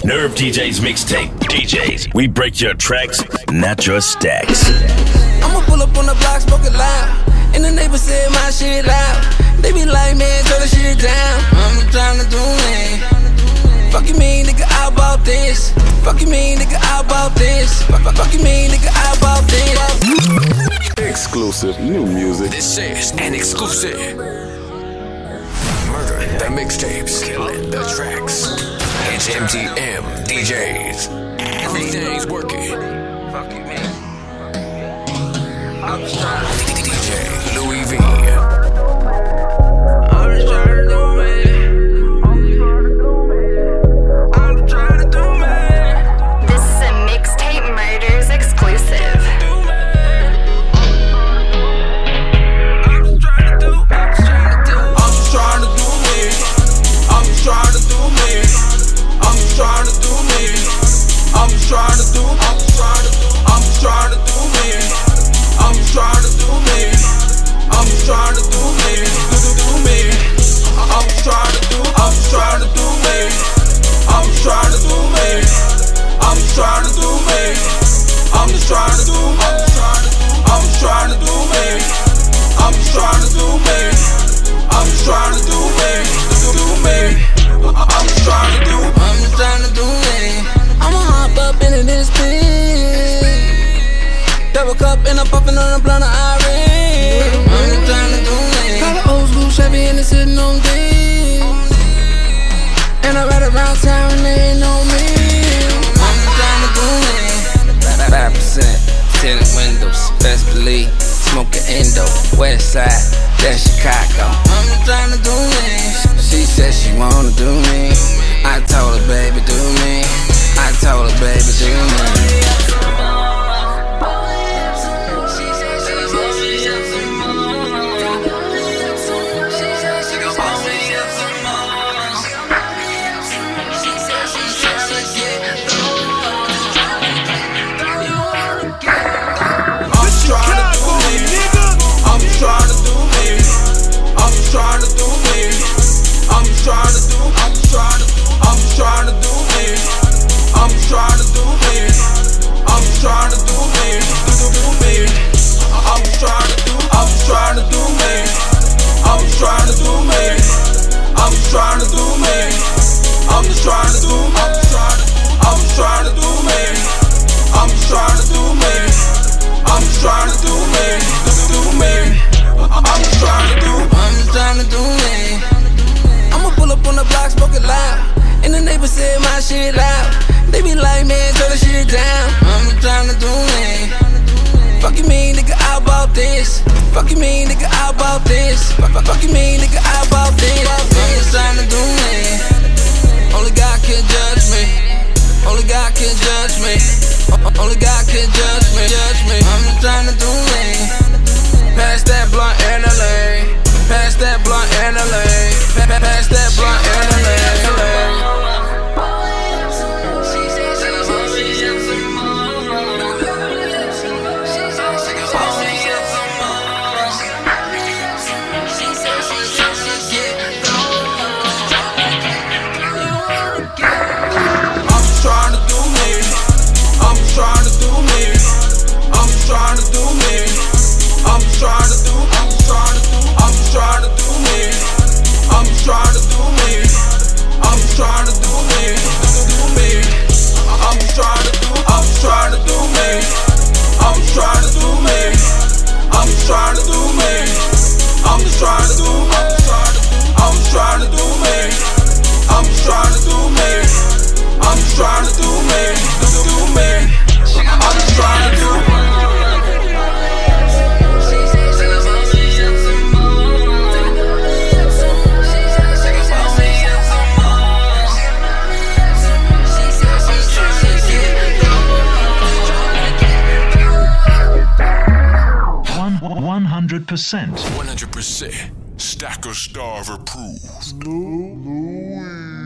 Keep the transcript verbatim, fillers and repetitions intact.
Nerve D Js mixtape. D Js, we break your tracks, not your stacks. I'ma pull up on the block, smoke it loud. And the neighbors say my shit loud. They be like, man, turn the shit down. I'm trying to do it. Fuck you mean, nigga, I bought this. Fuck you mean, nigga, I bought this. Fuck, fuck, fuck you mean, nigga, I bought this. Exclusive new music. This is an exclusive. Murder the mixtapes, killing the tracks. It's M T M D Js. Everything's working. Fuck you mean. I'm just trying to D J Louis V. I'm just trying to do it. I'm just trying to do it. This is a Mixtape Murders exclusive. I'm just trying to do, I'm just trying to do. I'm just trying to do me. I'm just trying to do me. I'm just trying to do me. I'm just trying to do, I'm just trying to do, I'm just trying to do me. I'm just trying to do me. I'm just trying to do me. Do, do, do me. I'm just trying to do, I'm just trying to do me. I'm just trying to do me. I'm just trying to do me. I'm just trying to do, I'm just trying to do me. I'm just trying to do me. I'm just trying to do me. Do, do me. I'm just trying to do, I'm just trying to do me. I'ma hop up into this bitch. Double cup and I'm puffin' on a blunt of Irene. I'm just trying to do me. Got an old school Chevy and it's sitting on D. And I ride around town and they ain't know me. I'm just trying to do me. Five percent, tinted windows, best believe. Smoking Indo, West Side, that's Chicago. I'm just trying to do me. She said she wanna do me. I told her, baby, do me. I told her, baby, do me. Trying to do me. I'm just trying to do, I'm just trying to do, I'm just trying to do me. I'm just trying to do me. I'm just trying to do me. Do, do, do me. I'm just trying to do, I'm just trying to do me. I'm just trying to do me. I'm just trying to do me. I'm just trying to do, I'm just trying to do, I'm just trying to do me. I'm just trying to do me. I'm just trying to do me. Do, do, do me. I'm just trying to do, I'm just trying to do me. I'ma pull up on the block, smoke it loud. And the neighbors say my shit loud. They be like, man, turn the shit down. I'm just trying to do me. Fuck you mean, nigga, I bought this. Fuck you mean, nigga, I bought this. Fuck, fuck, fuck you mean, nigga, I bought this. I'm just trying to do me. Only God can judge me. Only God can judge me. Only God can judge me. Judge me. I'm just trying to do me. Pass that blunt in the lane. Pass that blunt in the lane. Pass that blunt in the lane. I'm just trying to do me. I'm just trying to do me. I'm just trying to do me. I'm just trying to do, I'm just trying to do, I'm just trying to do me. I'm just trying to do me. I'm just trying to do me. Do, do, do me. I'm just trying to do, I'm just trying to do me. I'm just trying to do me. I'm just trying to do me. I'm just trying to do, I'm just trying to do me. I'm just trying to do me. I'm just trying to do me. Do, do, do me. I'm just trying to do. one hundred percent. one hundred percent. Stacker Starve approved. Louis.